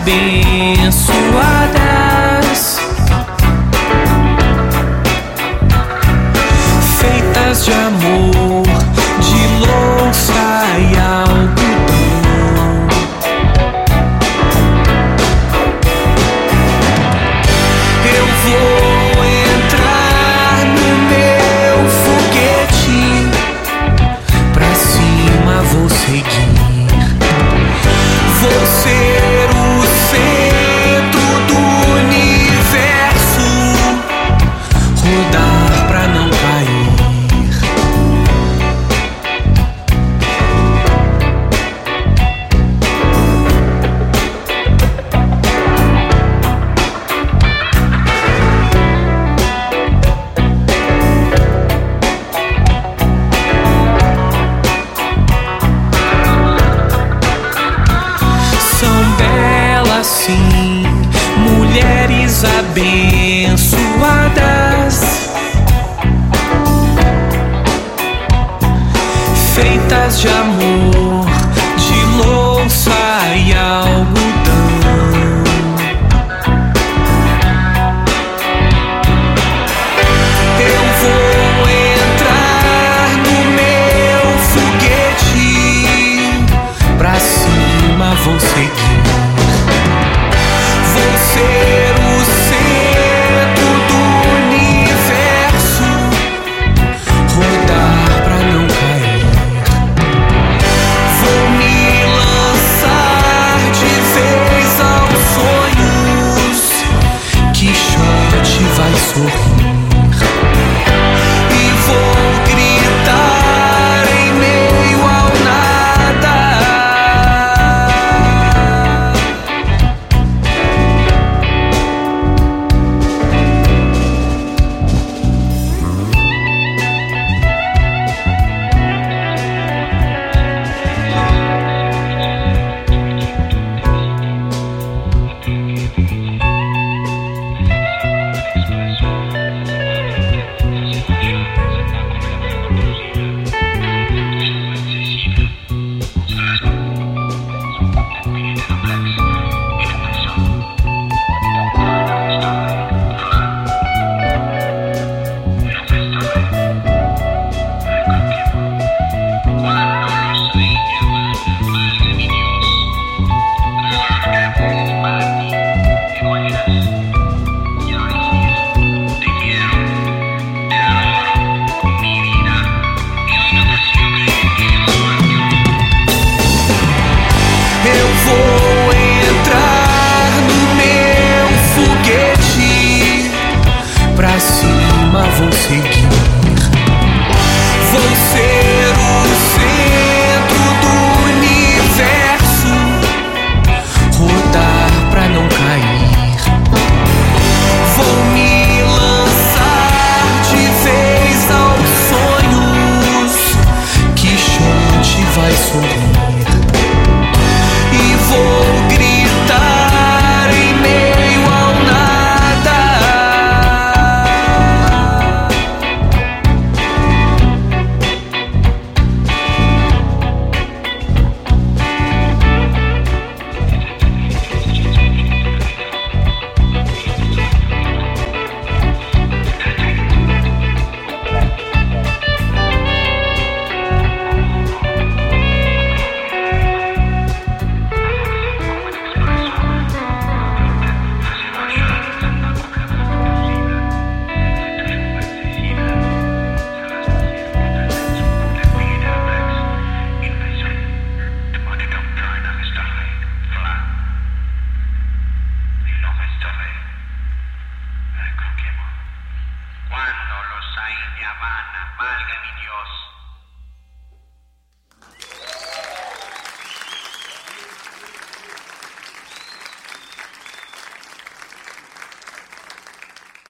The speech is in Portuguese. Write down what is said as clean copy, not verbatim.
abençoadas, feitas de amor, de louça e algodão. Eu vou entrar no meu foguete, pra cima vou seguir. Vou ser o centro do universo, rodar pra não cair. Sim, mulheres abençoadas, feitas de amor, de louça e algodão. Eu vou entrar no meu foguete, pra cima vou seguir. Vou ser o centro do universo, rodar pra não cair. Vou me lançar de vez aos sonhos, Quixote vai sorrir. E vou gritar em meio ao nada. Eu vou entrar no meu foguete, pra cima vou seguir. Vou ser o centro do universo, rodar pra não cair. Vou me lançar de vez aos sonhos, Quixote vai sorrir. Vou gritar em meio ao nada. Cuando los hay de Habana, válgame Dios.